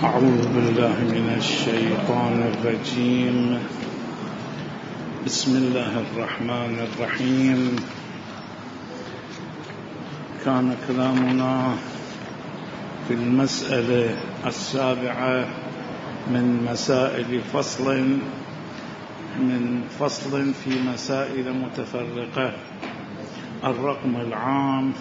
أعوذ بالله من الشيطان الرجيم. بسم الله الرحمن الرحيم. كان كلامنا في المسألة 7 من مسائل فصل في مسائل متفرقة. الرقم العام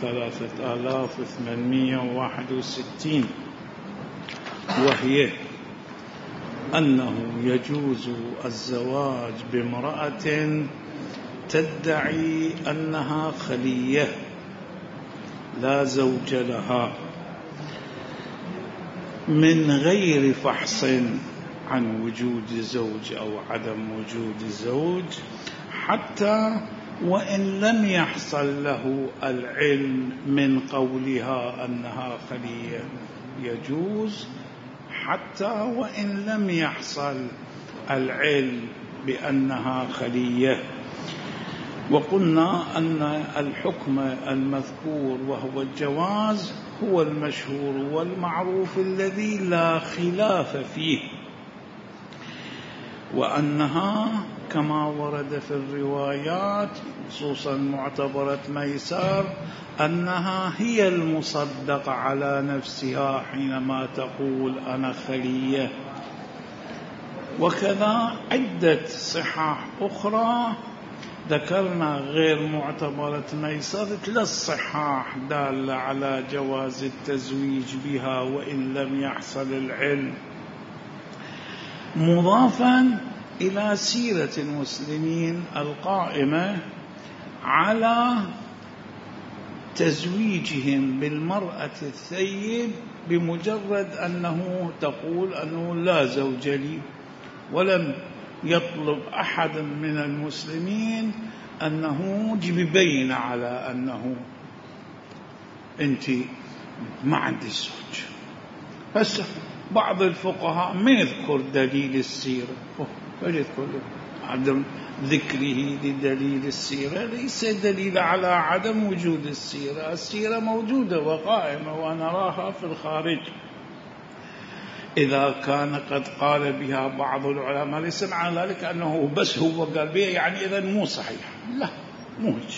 3861، وهي أنه يجوز الزواج بامرأة تدعي أنها خلية لا زوج لها من غير فحص عن وجود زوج أو عدم وجود زوج، حتى وإن لم يحصل له العلم من قولها أنها خلية. يجوز حتى وإن لم يحصل العلم بأنها خلية. وقلنا أن الحكم المذكور وهو الجواز هو المشهور والمعروف الذي لا خلاف فيه، وأنها كما ورد في الروايات خصوصا معتبرة ميسار أنها هي المصدقة على نفسها حينما تقول أنا خلية. وكذا عدة صحاح أخرى ذكرنا غير معتبرة ميسار 3 صحاح دالة على جواز التزويج بها وإن لم يحصل العلم، مضافا إلى سيرة المسلمين القائمة على تزويجهم بالمرأة الثيب بمجرد أنه تقول أنه لا زوج لي، ولم يطلب أحد من المسلمين أنه جيب بينة على أنه أنت ما عندك زوج. بس بعض الفقهاء ما يذكر دليل السيرة، فيذكر عدم ذكره لدليل السيرة ليس دليل على عدم وجود السيرة. السيرة موجودة وقائمة ونراها في الخارج. إذا كان قد قال بها بعض العلماء ليس معنى ذلك أنه بس هو قال بها يعني إذن مو صحيح، لا، مو هيك.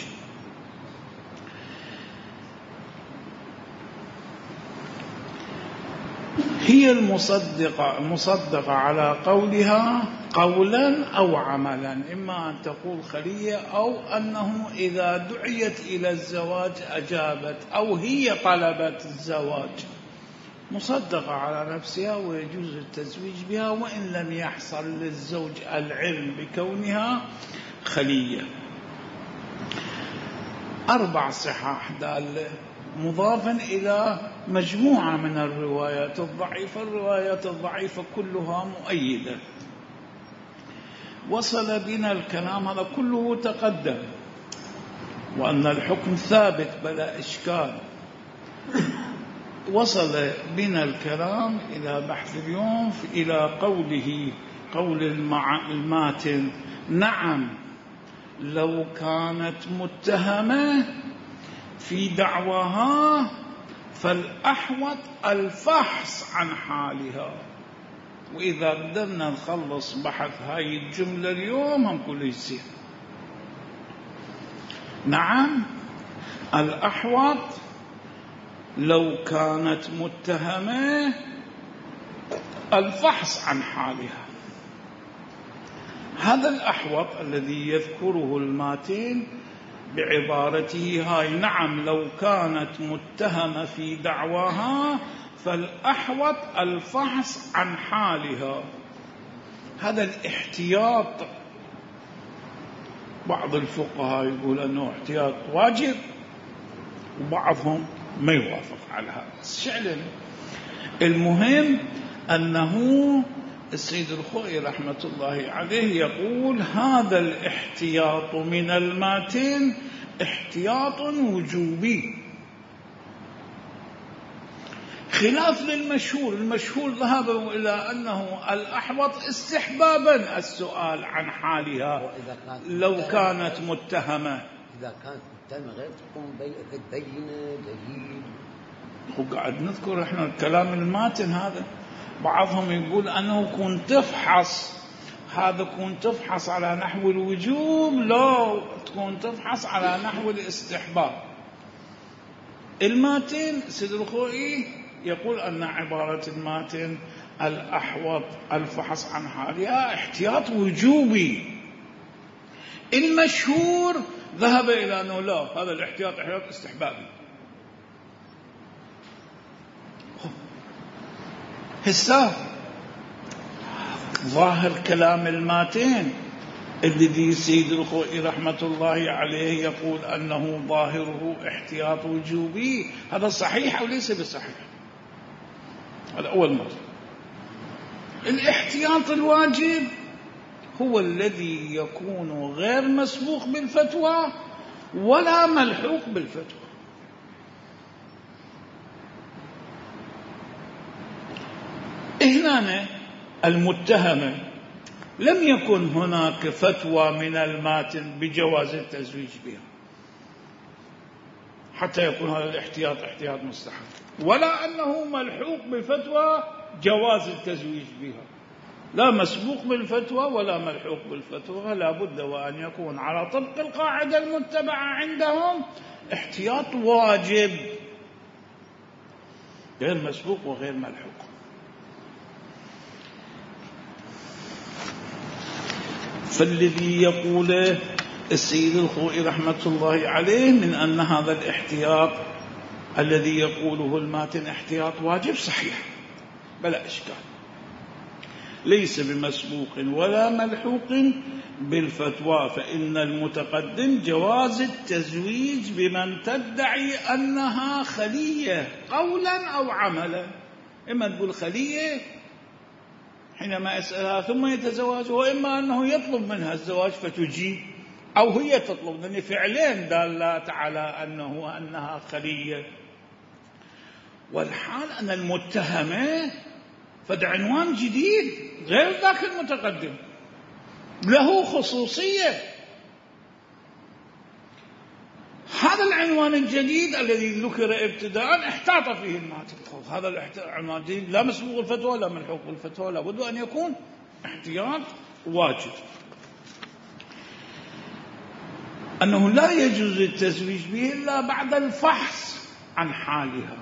هي المصدقة على قولها قولا أو عملا، إما أن تقول خلية أو أنه إذا دعيت إلى الزواج أجابت أو هي طلبت الزواج، مصدقة على نفسها ويجوز التزويج بها وإن لم يحصل للزوج العلم بكونها خلية. 4 صحاح دالة مضافا إلى مجموعة من الروايات الضعيفة. الروايات الضعيفة كلها مؤيدة. وصل بنا الكلام هذا كله تقدم، وأن الحكم ثابت بلا إشكال. وصل بنا الكلام إلى بحث اليوم إلى قول الماتن: نعم لو كانت متهمة في دعواها فالأحوط الفحص عن حالها. وإذا قدرنا نخلص بحث هاي الجملة اليوم هم كله يصير. نعم الأحوط لو كانت متهمة الفحص عن حالها. هذا الأحوط الذي يذكره الماتين بعبارته هاي: نعم لو كانت متهمة في دعواها فالأحوط الفحص عن حالها. هذا الاحتياط بعض الفقهاء يقول أنه احتياط واجب، وبعضهم ما يوافق على هذا الشعر. المهم أنه السيد الخوئي رحمة الله عليه يقول هذا الاحتياط من الماتين احتياط وجوبي، خلاف للمشهور. المشهور ذهب إلى أنه الأحوط استحبابا السؤال عن حالها لو كانت متهمة. إذا كانت متهمة غير تكون بينة دليل. وقاعد نذكر احنا الكلام الماتن هذا. بعضهم يقول أنه كنت تفحص، هذا كنت تفحص على نحو الوجوب، لا تكون تفحص على نحو الاستحباب. الماتن سيد الخوئي يقول أن عبارة الماتن الأحوط الفحص عن حالها احتياط وجوبي. المشهور ذهب إلى أنه لا، هذا الاحتياط احتياط استحبابي. هسه ظاهر كلام الماتن الذي سيد الخوئي رحمة الله عليه يقول أنه ظاهره احتياط وجوبي، هذا صحيح أو ليس بصحيح؟ هذا أول مرة. الاحتياط الواجب هو الذي يكون غير مسبوق بالفتوى ولا ملحوق بالفتوى. هنا المتهمة لم يكن هناك فتوى من الماتن بجواز التزويج بها حتى يكون هذا الاحتياط احتياط مستحب، ولا أنه ملحوق بفتوى جواز التزويج بها، لا مسبوق بالفتوى ولا ملحوق بالفتوى، لا بد وأن يكون على طبق القاعدة المتبعة عندهم احتياط واجب غير مسبوق وغير ملحوق. فالذي يقول السيد الخوئي رحمة الله عليه من أن هذا الاحتياط الذي يقوله الماتن احتياط واجب صحيح بلا إشكال، ليس بمسبوق ولا ملحوق بالفتوى، فإن المتقدم جواز التزويج بمن تدعي أنها خلية قولا أو عملا. إما تقول خلية حينما يسألها ثم يتزوج، وإما أنه يطلب منها الزواج فتجيب، أو هي تطلب، لأن فعلين دالات على أنها خلية. والحال أن المتهمة فد عنوان جديد غير ذاك المتقدم، له خصوصية. هذا العنوان الجديد الذي ذكر ابتداء احتاط فيه الماتن، هذا العنوان الجديد لا مسبوق الفتوى لا ملحوق بالفتوى، لابد أن يكون احتياط واجب، أنه لا يجوز التزويج به إلا بعد الفحص عن حالها.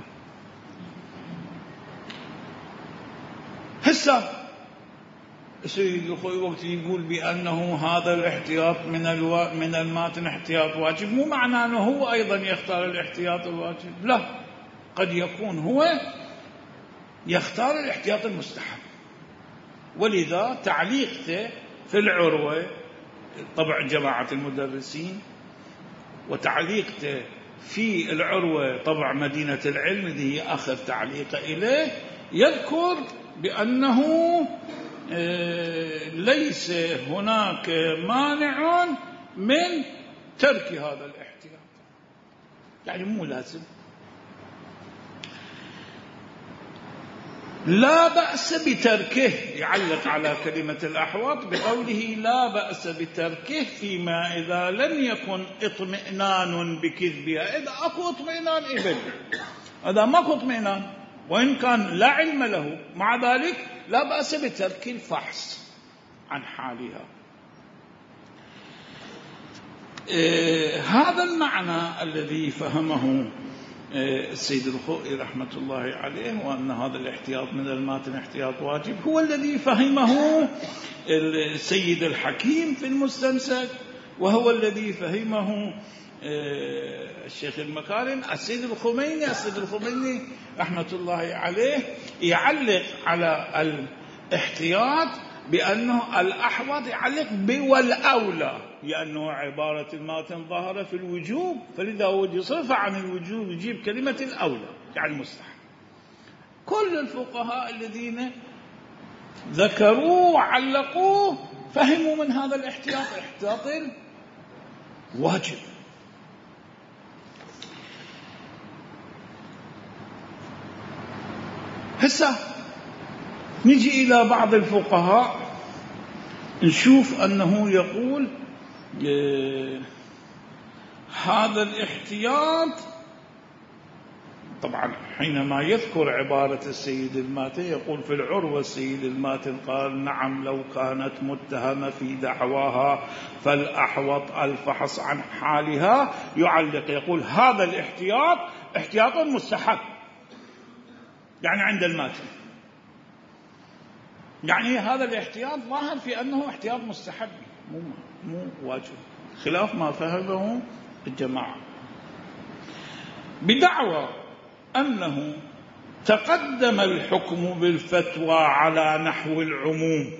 هسه السيد الخوئي وقت يقول بأنه هذا الاحتياط من الماتن احتياط واجب، مو معناه أنه هو أيضا يختار الاحتياط الواجب، لا، قد يكون هو يختار الاحتياط المستحب. ولذا تعليقته في العروة طبع جماعة المدرسين، وتعليقته في العروة طبع مدينة العلم اللي هي آخر تعليق إليه، يذكر بأنه ليس هناك مانع من ترك هذا الاحتياط، يعني مو لازم، لا بأس بتركه. يعلق على كلمة الأحوط بقوله لا بأس بتركه فيما إذا لم يكن اطمئنان بكذبها. إذا أكو اطمئنان إبن، إذا ماكو اطمئنان وإن كان لا علم له، مع ذلك لا بأس بترك الفحص عن حالها. هذا المعنى الذي فهمه السيد الخوئي رحمة الله عليه، وأن هذا الاحتياط من الماتن احتياط واجب، هو الذي فهمه السيد الحكيم في المستمسك، وهو الذي فهمه الشيخ المكارم. السيد الخميني رحمة الله عليه يعلق على الاحتياط بأنه الأحوط، يعلق والأولى، لأنه عبارة الماتن ظاهرة في الوجوب، فلذا هو يصرف عن الوجوب يجيب كلمة الأولى يعني المستحب. كل الفقهاء الذين ذكروا وعلقوا فهموا من هذا الاحتياط احتياط واجب. هسه نجي إلى بعض الفقهاء نشوف أنه يقول هذا الاحتياط طبعا حينما يذكر عبارة السيد الماتن يقول في العروة السيد الماتن قال نعم لو كانت متهمة في دعواها فالأحوط الفحص عن حالها. يعلق يقول هذا الاحتياط احتياط مستحب، يعني عند الماتن، يعني هذا الاحتياط ظاهر في أنه احتياط مستحب مو واجب، خلاف ما فهمه الجماعة. بدعوى أنه تقدم الحكم بالفتوى على نحو العموم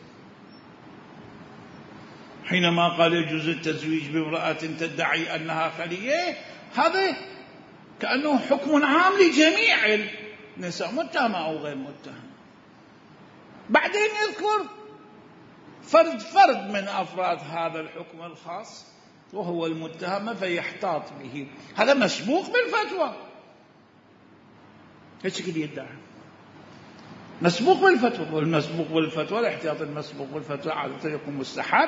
حينما قال يجوز التزويج بامرأة تدعي أنها خلية، هذا كأنه حكم عام لجميع النساء متهمة أو غير متهمة. بعدين يذكر فرد من أفراد هذا الحكم الخاص وهو المتهم فيحتاط به، هذا مسبوق بالفتوى، ايش كده يدعي مسبوق بالفتوى، والمسبوق بالفتوى الاحتياط المسبوق بالفتوى عادة يكون مستحب.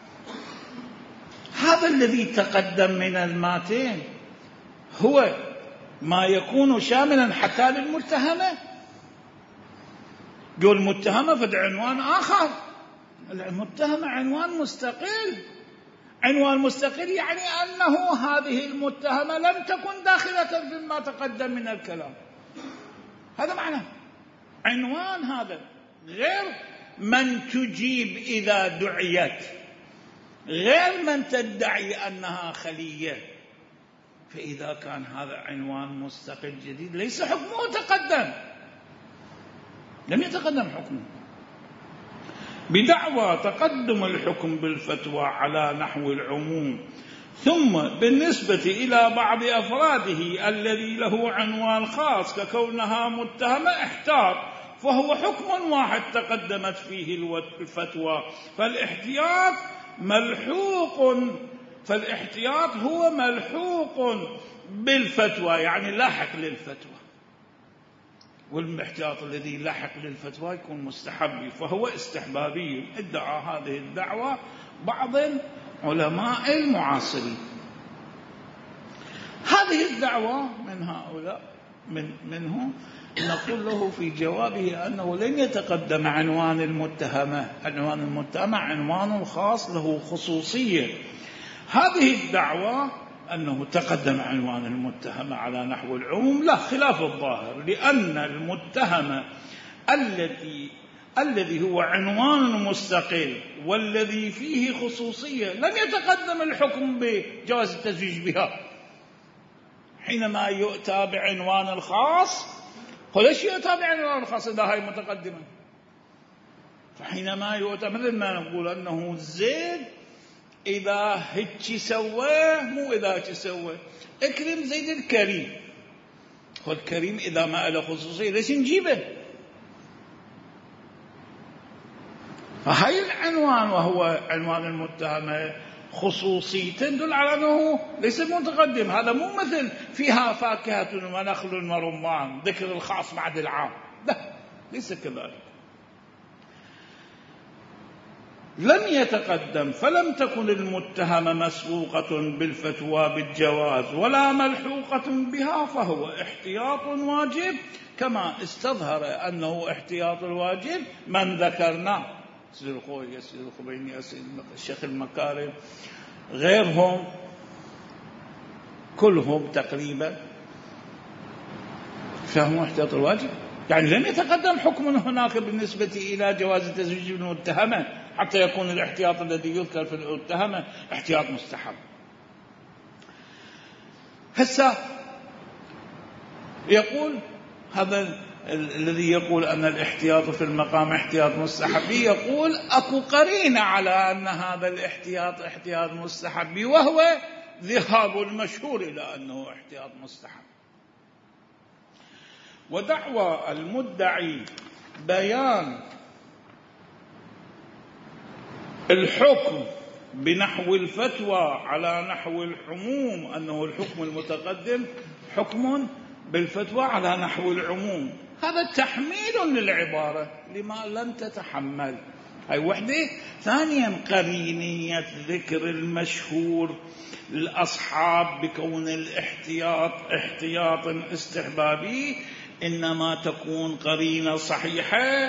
هذا الذي تقدم من الماتين هو ما يكون شاملا حتى للمتهمة. يقول المتهمة فد عنوان آخر، المتهمة عنوان مستقل، عنوان مستقل يعني أنه هذه المتهمة لم تكن داخلة فيما تقدم من الكلام، هذا معنى عنوان، هذا غير من تجيب إذا دعيت، غير من تدعي أنها خلية. فإذا كان هذا عنوان مستقل جديد ليس حكمه تقدم، لم يتقدم حكمه. بدعوى تقدم الحكم بالفتوى على نحو العموم، ثم بالنسبة إلى بعض أفراده الذي له عنوان خاص ككونها متهمة احتاط، فهو حكم واحد تقدمت فيه الفتوى، فالاحتياط هو ملحوق بالفتوى، يعني لاحق للفتوى، والاحتياط الذي لاحق للفتوى يكون مستحب، فهو استحبابي. ادعى هذه الدعوة بعض علماء المعاصرين. هذه الدعوة من هؤلاء منه نقول له في جوابه أنه لن يتقدم عنوان المتهمة، عنوان المتهمة عنوان خاص له خصوصية. هذه الدعوة أنه تقدم عنوان المتهمة على نحو العموم لا خلاف الظاهر، لأن المتهمة الذي هو عنوان مستقل والذي فيه خصوصية لم يتقدم الحكم بجواز التزويج بها. حينما يؤتى بعنوان الخاص، ليش يؤتى بعنوان الخاص إذا هاي متقدمة؟ فحينما يؤتى مثل ما نقول أنه زيد إذا هيك سواه مو إذا هيك سواه، اكرم زيد الكريم، والكريم إذا ما له خصوصية ليش نجيبه؟ فهي العنوان وهو عنوان المتهمة خصوصية تدل على أنه ليس متقدم. هذا مو مثل فيها فاكهة ونخل ورمان ذكر الخاص بعد العام، لا ليس كذلك. لم يتقدم فلم تكن المتهمة مسبوقة بالفتوى بالجواز ولا ملحوقة بها، فهو احتياط واجب كما استظهر أنه احتياط الواجب من ذكرنا، سيد الخوي، سيد الخبيني، الشيخ المكارم، غيرهم كلهم تقريبا فهموا احتياط الواجب، يعني لم يتقدم حكم هناك بالنسبة إلى جواز التزويج بالمتهمة حتى يكون الاحتياط الذي يذكر في المتهمة احتياط مستحب. هسه يقول هذا الذي يقول أن الاحتياط في المقام احتياط مستحب، يقول أكو قرينة على أن هذا الاحتياط احتياط مستحب، وهو ذهاب المشهور إلى أنه احتياط مستحب. ودعوى المدعي بيان الحكم بنحو الفتوى على نحو العموم، أنه الحكم المتقدم حكم بالفتوى على نحو العموم، هذا تحميل للعبارة لما لم تتحمل، هاي وحدة. ثانيا قرينية ذكر المشهور للأصحاب بكون الاحتياط احتياط استحبابي إنما تكون قرينة صحيحة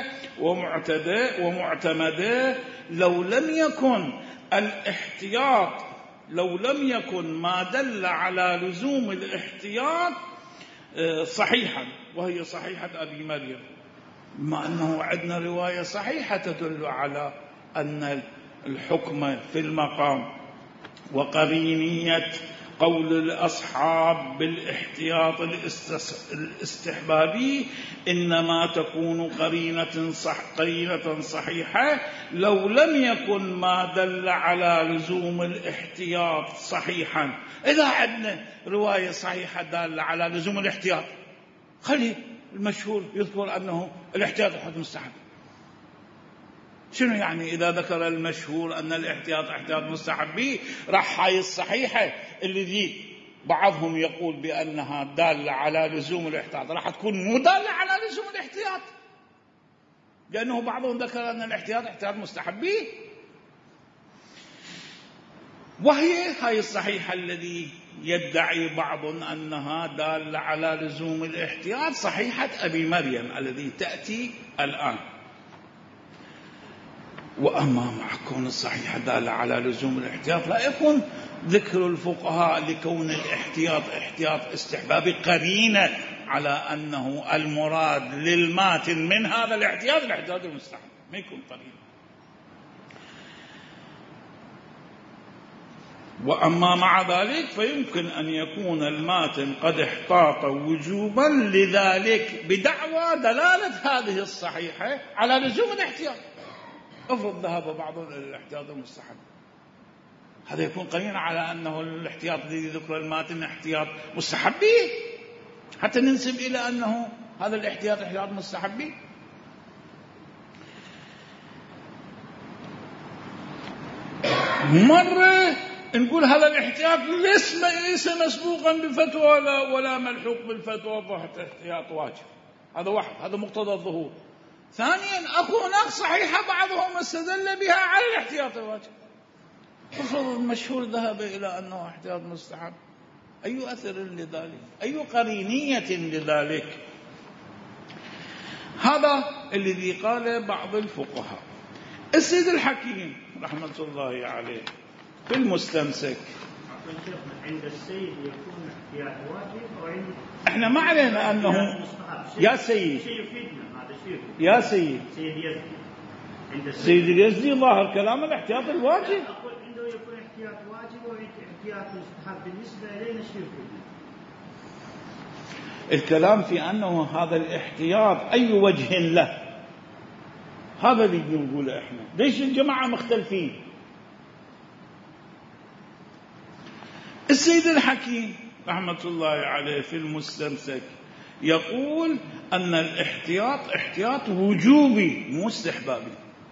ومعتمدة لو لم يكن ما دل على لزوم الاحتياط صحيحا، وهي صحيحة أبي مريم، مع أنه عندنا رواية صحيحة تدل على أن الحكم في المقام. وقرينية قول الأصحاب بالاحتياط الاستحبابي إنما تكون قرينة صحيحة لو لم يكن ما دل على لزوم الاحتياط صحيحا. إذا عندنا رواية صحيحة دالة على لزوم الاحتياط، خلي المشهور يذكر أنه الاحتياط حكم مستحب. شنو يعني إذا ذكر المشهور أن الاحتياط احتياط مستحب به، راح هاي الصحيحة اللي بعضهم يقول بأنها دالة على لزوم الاحتياط راح تكون مو دالة على لزوم الاحتياط، لأنه بعضهم ذكر أن الاحتياط احتياط مستحب به، وهي هاي الصحيحة الذي يدعي بعض أنها دالة على لزوم الاحتياط صحيحة أبي مريم الذي تأتي الآن. وأما مع كون الصحيحة دالة على لزوم الاحتياط لا يكون ذكر الفقهاء لكون الاحتياط احتياط استحبابي قرينة على أنه المراد للماتن من هذا الاحتياط الاحتياط المستحب، ما يكون قرينة. وأما مع ذلك فيمكن أن يكون الماتن قد احتاط وجوبا لذلك بدعوى دلالة هذه الصحيحة على لزوم الاحتياط. افرض ذهب بعض الاحتياط المستحب، هذا يكون قرينة على أنه الاحتياط الذي ذكر الماتن احتياط مستحب به، حتى ننسب إلى أنه هذا الاحتياط احتياط مستحب به. مرة نقول هذا الاحتياط ليس مسبوقا بفتوى ولا ملحوق بالفتوى احتياط واجب، هذا واحد، هذا مقتضى الظهور. ثانيا أكو هناك صحيحة بعضهم استدل بها على الاحتياط الواجب. افرض المشهور ذهب إلى أنه احتياط مستحب، أي أثر لذلك؟ أي قرينية لذلك؟ هذا الذي قال بعض الفقهاء. السيد الحكيم رحمة الله عليه في المستمسك، عند السيد يكون احتياط واجب وعند احنا ما علينا أنه يا سيد يا سيد سيد اليزدي ظاهر كلام الاحتياط الواجب. أقول عنده يكون احتياط واجب واحتياط مستحب بالنسبة إلينا الشيء. الكلام في أنه هذا الاحتياط أي وجه له، هذا اللي نقوله احنا. ليش الجماعة مختلفين؟ السيد الحكيم رحمة الله عليه في المستمسك يقول أن الاحتياط احتياط وجوبي مو استحبابي.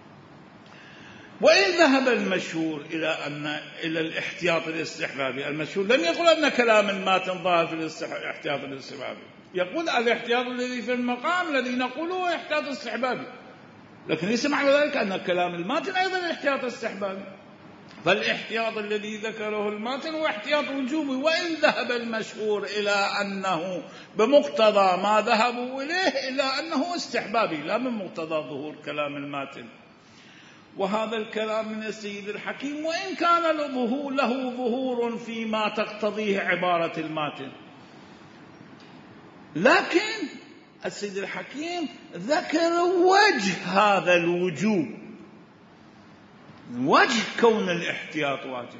وإن ذهب المشهور إلى الاحتياط الاستحبابي، المشهور لم يقل أن كلام الماتن ظاهر في الاحتياط الاستحبابي، يقول الاحتياط الذي في المقام الذي نقوله احتياط استحبابي، لكن ليس معنى ذلك أن كلام الماتن أيضا احتياط استحبابي. فالاحتياط الذي ذكره الماتن هو احتياط وجوبي، وإن ذهب المشهور إلى أنه بمقتضى ما ذهبوا إليه إلى أنه استحبابي لا من مقتضى ظهور كلام الماتن. وهذا الكلام من السيد الحكيم وإن كان له ظهور فيما تقتضيه عبارة الماتن، لكن السيد الحكيم ذكر وجه هذا الوجوب، وجه كون الاحتياط واجب،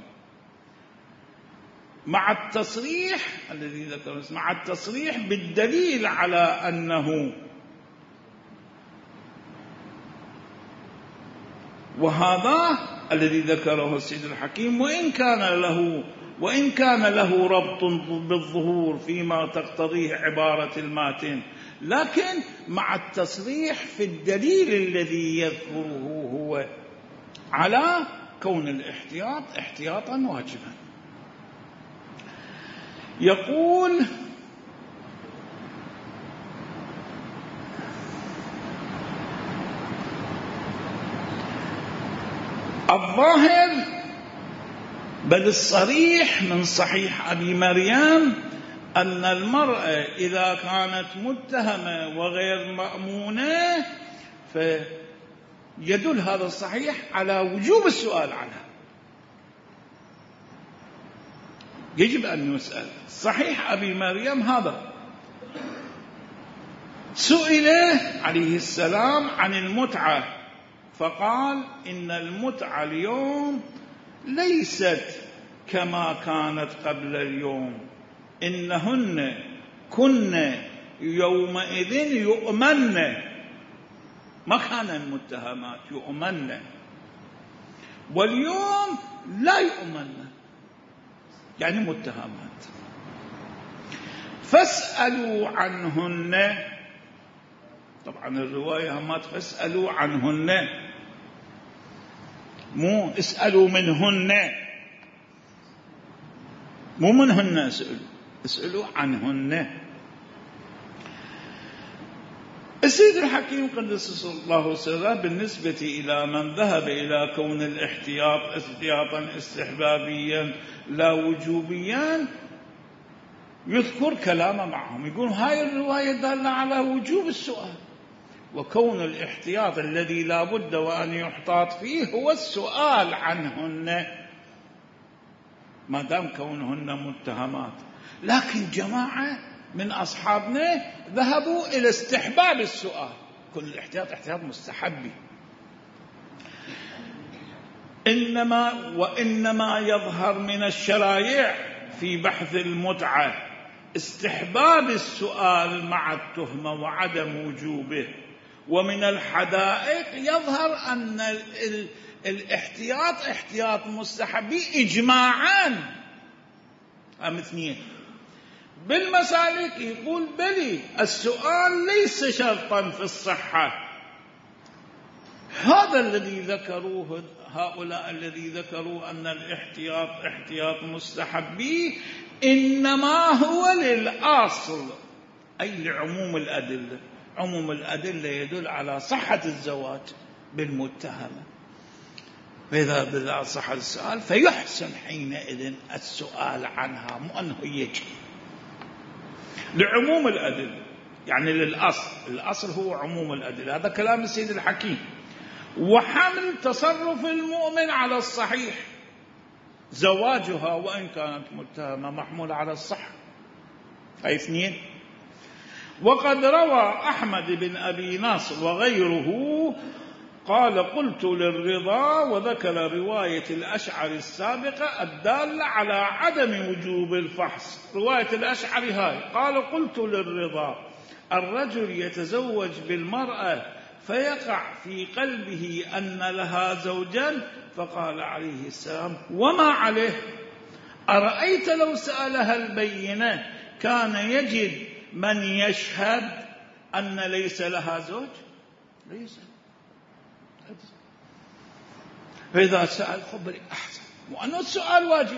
مع التصريح الذي ذكره، مع التصريح بالدليل على أنه، وهذا الذي ذكره السيد الحكيم وإن كان له ربط بالظهور فيما تقتضيه عبارة الماتن، لكن مع التصريح في الدليل الذي يذكره هو على كون الاحتياط احتياطا واجبا. يقول الظاهر بل الصريح من صحيح أبي مريم أن المرأة إذا كانت متهمة وغير مأمونة فيدل هذا الصحيح على وجوب السؤال عنها، يجب أن يسأل. صحيح أبي مريم هذا سئل عليه السلام عن المتعة فقال إن المتعة اليوم ليست كما كانت قبل اليوم، إنهن كن يومئذ يؤمن، ما كان المتهمات يؤمن، واليوم لا يؤمن يعني متهمات. فاسألوا عنهن، طبعا الرواية ما فاسألوا عنهن، مو اسألوا منهن، مو منهن اسألوا عنهن. السيد الحكيم قدس الله سره بالنسبة إلى من ذهب إلى كون الاحتياط احتياطا استحبابيا لا وجوبيا يذكر كلامه معهم، يقول هاي الرواية دالة على وجوب السؤال، وكون الاحتياط الذي لا بد وأن يحتاط فيه هو السؤال عنهن ما دام كونهن متهمات. لكن جماعة من أصحابنا ذهبوا إلى استحباب السؤال، كل الاحتياط احتياط مستحبي، وإنما يظهر من الشرائع في بحث المتعة استحباب السؤال مع التهمة وعدم وجوبه، ومن الحدائق يظهر أن الاحتياط احتياط مستحبي إجماعا. اثنين بالمسالك يقول بلي السؤال ليس شرطا في الصحة، هذا الذي ذكروه هؤلاء الذي ذكروا أن الاحتياط احتياط مستحبي إنما هو للأصل، أي لعموم الأدلة. عموم الأدلة يدل على صحة الزواج بالمتهمة، فإذا صح السؤال فيحسن حينئذ السؤال عنها، مو أنه يجب لعموم الأدلة، يعني للأصل، الأصل هو عموم الأدلة. هذا كلام السيد الحكيم. وحمل تصرف المؤمن على الصحيح، زواجها وإن كانت متهمة محمول على الصحة. أي اثنين. وقد روى أحمد بن أبي ناصر وغيره قال قلت للرضا، وذكر رواية الأشعري السابقة الدالة على عدم وجوب الفحص. رواية الأشعري هاي قال قلت للرضا الرجل يتزوج بالمرأة فيقع في قلبه أن لها زوجا، فقال عليه السلام وما عليه؟ أرأيت لو سألها البينة كان يجد من يشهد أن ليس لها زوج؟ ليس. فإذا سأل خبري أحسن، وأنه السؤال واجب.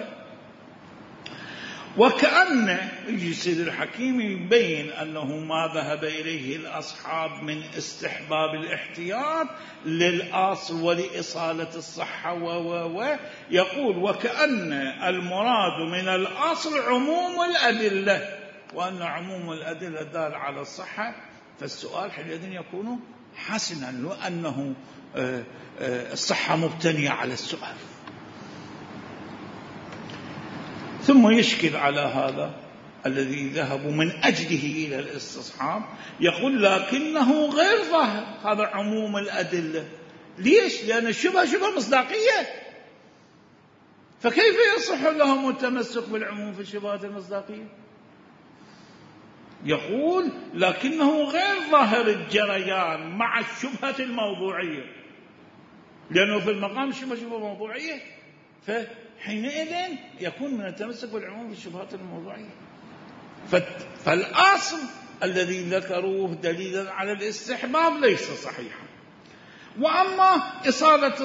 وكأن يجي السيد الحكيم يبين أنه ما ذهب إليه الأصحاب من استحباب الاحتياط للأصل ولإصالة الصحة يقول وكأن المراد من الأصل عموم الأدلة، وأن عموم الأدلة دال على الصحة، فالسؤال حينئذ يكون حسنا لأنه الصحة مبتنية على السؤال. ثم يشكل على هذا الذي ذهبوا من أجله إلى الاستصحاب، يقول لكنه غير ظاهر هذا عموم الأدلة. ليش؟ لأن الشبهة شبهة مصداقية، فكيف يصح لهم التمسك بالعموم في الشبهات المصداقية؟ يقول لكنه غير ظاهر الجريان مع الشبهة الموضوعية، لأنه في المقام شبهة موضوعية، فحينئذ يكون من التمسك بالعموم في الشبهات الموضوعية. فالأصل الذي ذكروه دليلا على الاستحباب ليس صحيحا. وأما إصالة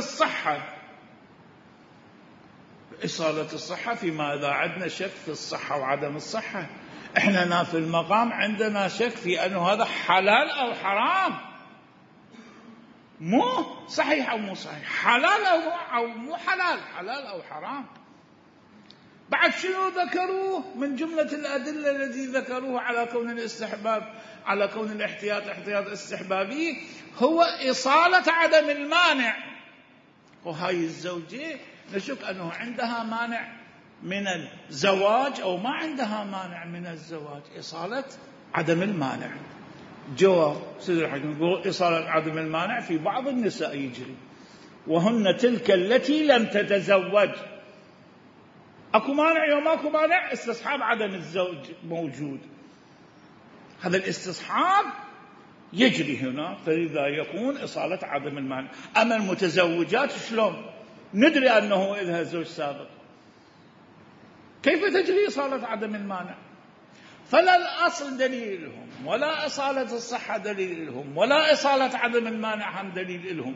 الصحة فيما إذا عندنا شك في الصحة وعدم الصحة، إحنا في المقام عندنا شك في أنه هذا حلال أو حرام، مو صحيح أو مو صحيح، حلال أو مو حلال، حلال أو حرام. بعد شنو ذكروه من جملة الأدلة التي ذكروه على كون الاستحباب، على كون الاحتياط احتياط استحبابي، هو إصالة عدم المانع. وهاي الزوجة نشك أنه عندها مانع من الزواج أو ما عندها مانع من الزواج، إصالة عدم المانع. جواب سيد الحكيم يقول إصالة عدم المانع في بعض النساء يجري، وهن تلك التي لم تتزوج. أكو مانع يوم أكو مانع، استصحاب عدم الزوج موجود، هذا الاستصحاب يجري هنا، فلذا يكون إصالة عدم المانع. أما المتزوجات شلون ندري أنه إلها زوج سابق؟ كيف تجري إصالة عدم المانع؟ فلا الأصل دليل لهم، ولا إصالة الصحة دليل لهم، ولا إصالة عدم المانع هم دليل لهم.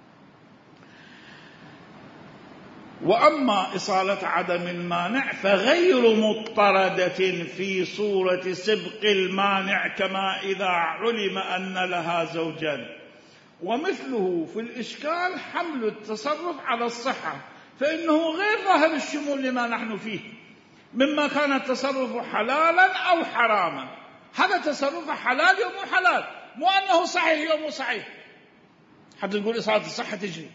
وأما إصالة عدم المانع فغير مضطردة في صورة سبق المانع، كما إذا علم أن لها زوجا. ومثله في الإشكال حمل التصرف على الصحة، فإنه غير ظاهر الشمول لما نحن فيه، مما كان التصرف حلالا أو حراما. هذا تصرف حلال ومو حلال، مو أنه صحيح ومو صحيح حتى نقول إصالة الصحة تجري.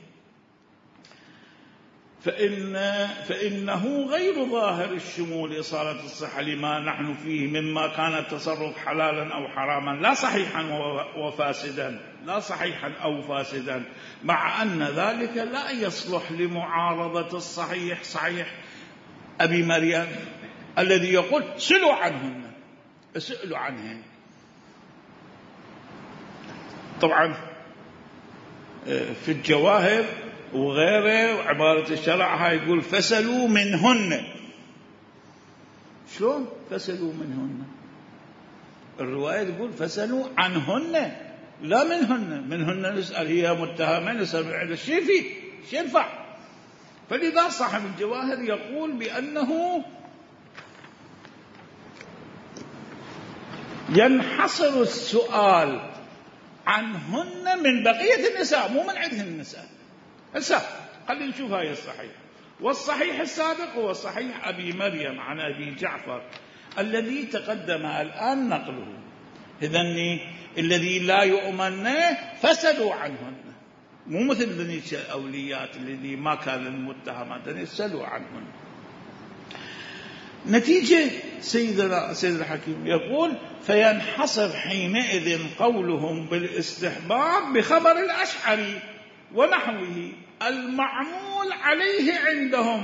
فإنه غير ظاهر الشمول إصالة الصحة لما نحن فيه، مما كان التصرف حلالا أو حراما، لا صحيحا وفاسدا، لا صحيحا أو فاسدا، مع أن ذلك لا يصلح لمعارضة الصحيح، صحيح أبي مريم الذي يقول سلوا عنهن، اسألوا عنهن. طبعا في الجواهر وغيره وعبارة الشرع هاي يقول فسلوا منهن. شلون فسلوا منهن؟ الرواية تقول فسلوا عنهن لا منهن. منهن نسأل هي متهمة، نسأل عند الشيء فيه شيء ينفع. فلذا صاحب الجواهر يقول بأنه ينحصر السؤال عنهن من بقية النساء، مو من عندهن النساء. هسه خلينا نشوف هاي الصحيح. والصحيح السابق هو صحيح أبي مريم عن أبي جعفر الذي تقدم الآن نقله. إذن الذي لا يؤمن فسلوا عنهن، مو مثل ذنيك الأوليات الذي ما كان المتهمات سلوا عنهن. نتيجة سيدنا سيد الحكيم يقول فينحصر حينئذ قولهم بالاستحباب بخبر الأشعري ونحوه المعمول عليه عندهم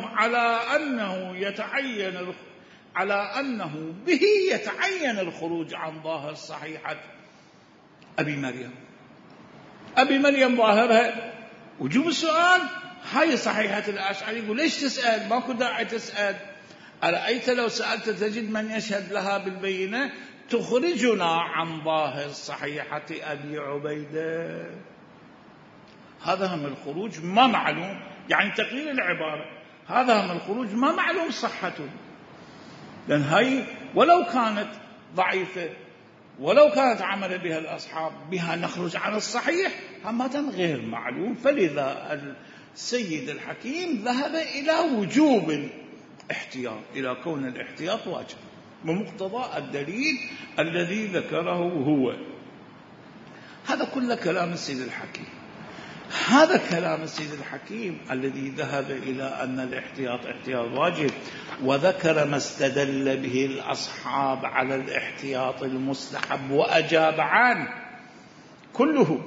على أنه به يتعين الخروج عن ظاهر صحيحة أبي مريم. أبي مريم ظاهرها وجوب السؤال، هاي صحيحة الأشعري. يقول ليش تسأل؟ ماكو داعي تسأل. أرأيت لو سألت تجد من يشهد لها بالبينة تخرجنا عن ظاهر صحيحة أبي عبيدة. هذا هم الخروج ما معلوم، يعني تقليل العبارة، هذا هم الخروج ما معلوم صحته، لأن هاي ولو كانت ضعيفة ولو كانت عمل بها الأصحاب بها نخرج عن الصحيح، همة غير معلوم. فلذا السيد الحكيم ذهب إلى وجوب الاحتياط، إلى كون الاحتياط واجب بمقتضى الدليل الذي ذكره هو. هذا كل كلام السيد الحكيم. هذا كلام السيد الحكيم الذي ذهب إلى أن الاحتياط احتياط واجب، وذكر ما استدل به الأصحاب على الاحتياط المستحب وأجاب عنه كله.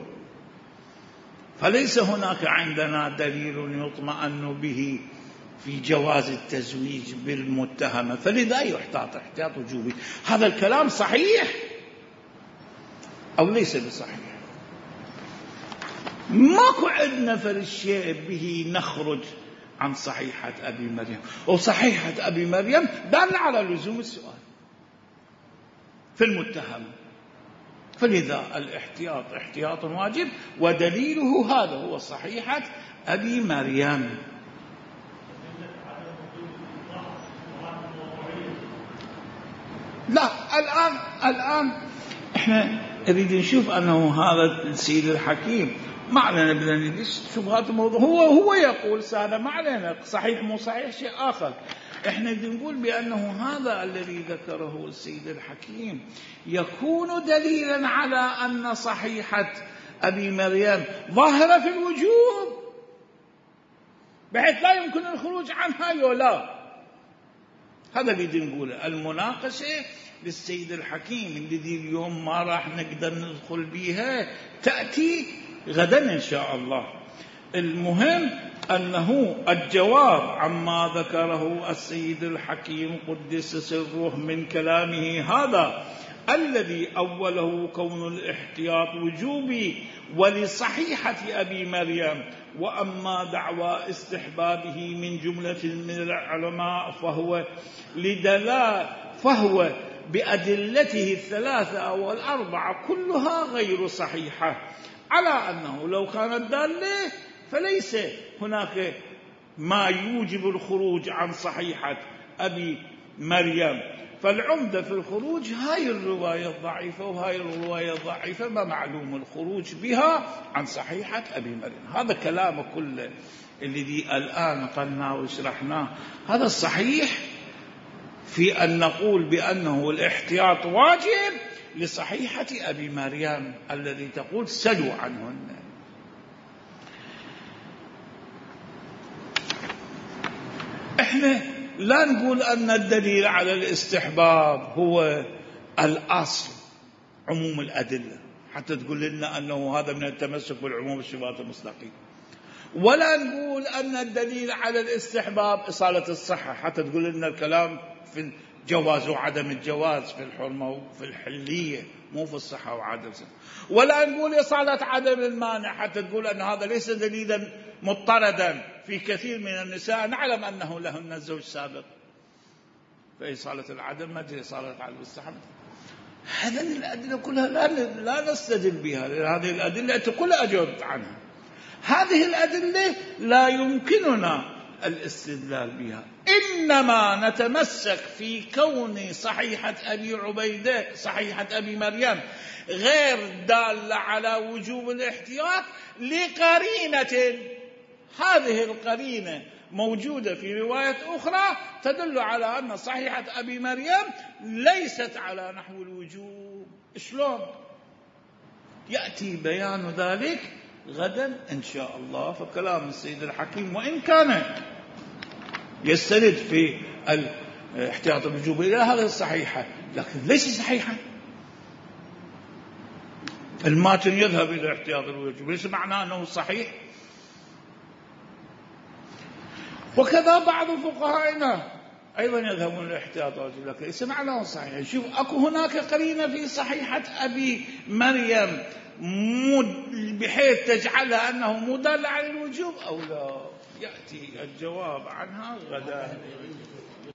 فليس هناك عندنا دليل يطمئن به في جواز التزويج بالمتهمة، فلذا يحتاط احتياط وجوبي. هذا الكلام صحيح أو ليس بصحيح؟ ماكو عندنا فرشيء به نخرج عن صحيحة أبي مريم، وصحيحة أبي مريم دل على لزوم السؤال في المتهم. فلذا الاحتياط احتياط واجب، ودليله هذا هو صحيحة أبي مريم. لا الآن احنا نريد نشوف أنه هذا السيد الحكيم ما علينا بدنا ليش شبهات الموضوع. هو يقول هذا ما علينا، صحيح مو صحيح شيء آخر. احنا نقول بأنه هذا الذي ذكره السيد الحكيم يكون دليلا على أن صحيحة أبي مريم ظاهرة في الوجوب بحيث لا يمكن الخروج عنها يولا. هذا اللي نقوله. المناقشة للسيد الحكيم الذي اليوم ما راح نقدر ندخل بها تأتي غدا إن شاء الله. المهم أنه الجواب عما ذكره السيد الحكيم قدس سره من كلامه هذا الذي أوله كون الاحتياط وجوبي ولصحيحة أبي مريم، وأما دعوى استحبابه من جملة من العلماء فهو بأدلته الثلاثة أو الأربعة كلها غير صحيحة، على أنه لو كانت دالة فليس هناك ما يوجب الخروج عن صحيحة أبي مريم. فالعمدة في الخروج هاي الرواية الضعيفة، وهاي الرواية الضعيفة ما معلوم الخروج بها عن صحيحة أبي مريم. هذا كلام كله الذي الآن قلناه وشرحناه، هذا الصحيح في أن نقول بأنه الاحتياط واجب لصحيحة أبي مريم الذي تقول سلوا عنهن. احنا لا نقول أن الدليل على الاستحباب هو الأصل عموم الأدلة حتى تقول لنا أنه هذا من التمسك بالعموم الصفات المستقيم، ولا نقول أن الدليل على الاستحباب إصالة الصحة حتى تقول لنا الكلام في الجواز وعدم الجواز، في الحرمة وفي الحلية، مو في الصحة وعدم الصحة. ولا نقول إصالة عدم المانع حتى تقول أن هذا ليس دليلا مضطردا في كثير من النساء نعلم أنه لهن الزوج سابق، فإصالة العدم ما تجي إصالة عدم الصحة. هذه الأدلة كلها لا نستدل بها، هذه الأدلة كلها أجبت عنها. هذه الأدلة لا يمكننا الاستدلال بها، إنما نتمسك في كون صحيحة أبي عبيدة صحيحة أبي مريم غير دالة على وجوب الاحتياط لقرينة. هذه القرينة موجودة في رواية أخرى تدل على أن صحيحة أبي مريم ليست على نحو الوجوب. شلون؟ يأتي بيان ذلك غدا إن شاء الله. فكلام السيد الحكيم وإن كان يستند في الاحتياط الوجوب إلى هذه الصحيحة لكن ليس صحيحا. الماتن يذهب إلى احتياط الوجوب ليس معناه أنه صحيح. وكذا بعض فقهائنا أيضا يذهبون إلى احتياط الوجوب لكن ليس معناه صحيح. شوف أكو هناك قرينة في صحيحة أبي مريم بحيث تجعلها أنه مدل على الوجوب أو لا؟ يأتي الجواب عنها غدا.